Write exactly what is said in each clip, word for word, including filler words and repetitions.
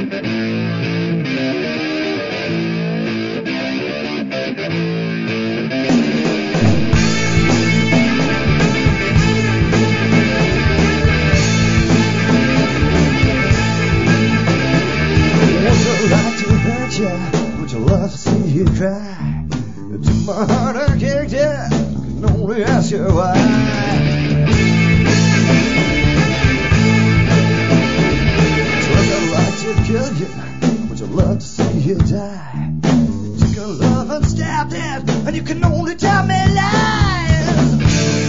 Would you love to see you cry? To my heart and character, I can only ask you why. Would I like to kill you? Would you love to see you die? Took your love and stabbed it, and you can only tell me lies.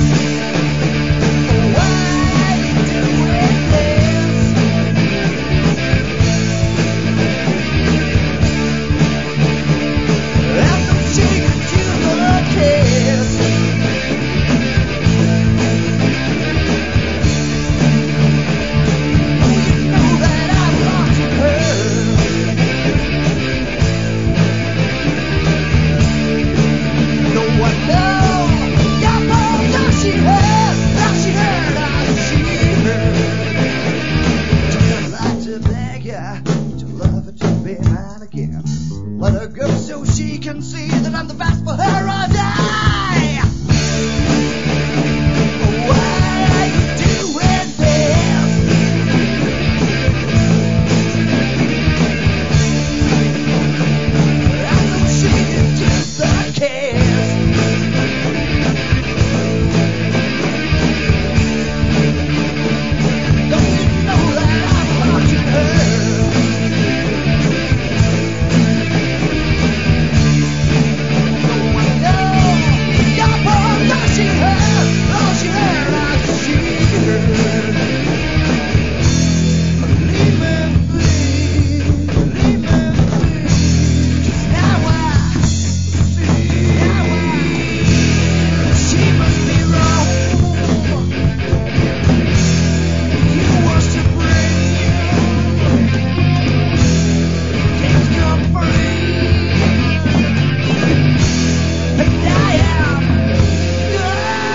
Why you doing this? Let her go so she can see that I'm the best for her or die. Why are you doing this? I know she did just the kiss. Don't you know that I'm watching her?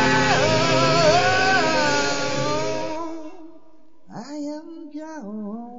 I am gone.